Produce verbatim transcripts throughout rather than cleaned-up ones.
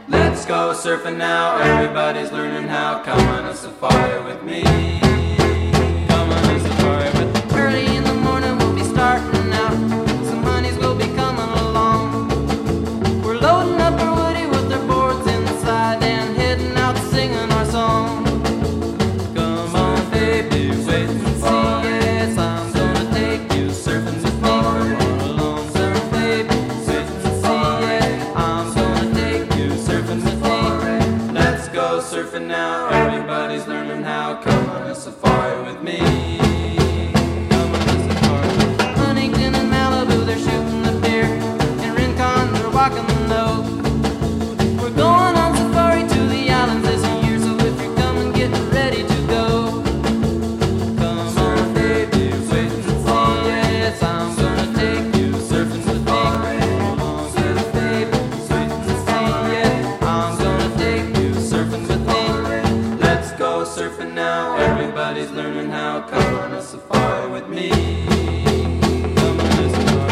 Let's go surfing now, everybody's learning how. Come on a safari with me. Come on a safari with me. Early in the morning we'll be starting out. Some honeys will be coming along. We're loading up our woody with our boards inside and heading out singing our song. Come on baby, wait and see. Yes, I'm gonna take you surfing with me. Come on along, surf baby, wait and see. Yeah, I'm gonna take you surfing with me. Let's go surfing now, everybody's learning how. Come on a safari with me. Come on a safari with me. Huntington and Malibu, they're shooting the pier, and Rincon, they're walking the nose. We're going on safari to the islands this year, so if you're coming, get ready to go. Come on, baby, wait and see. Yes, I'm gonna take you surfing with me. Come on, surf, baby, wait and see. Yeah, I'm gonna take you surfing with me. Let's go surfing now, everybody's learning how. Come on a safari with me. Come on a safari.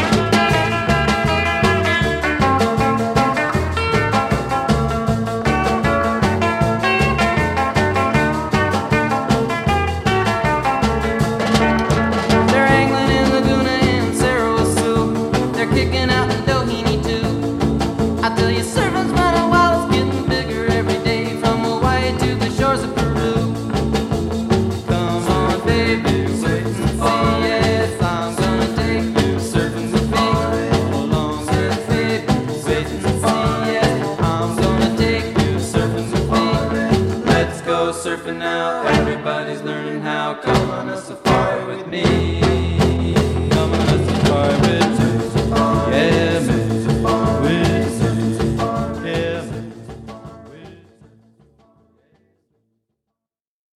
They're angling in Laguna and Sarasoo. They're kicking out in Doheny too. I tell you, surfing's running wild, it's getting bigger every day, from Hawaii to the shores of Peru. Come on, baby, wait and see. Yes, I'm gonna take you surfing with me. Come along, surf, baby, wait and see. Yes, I'm gonna take you surfing with me. Let's go surfing now, everybody's learning how. Come on a safari.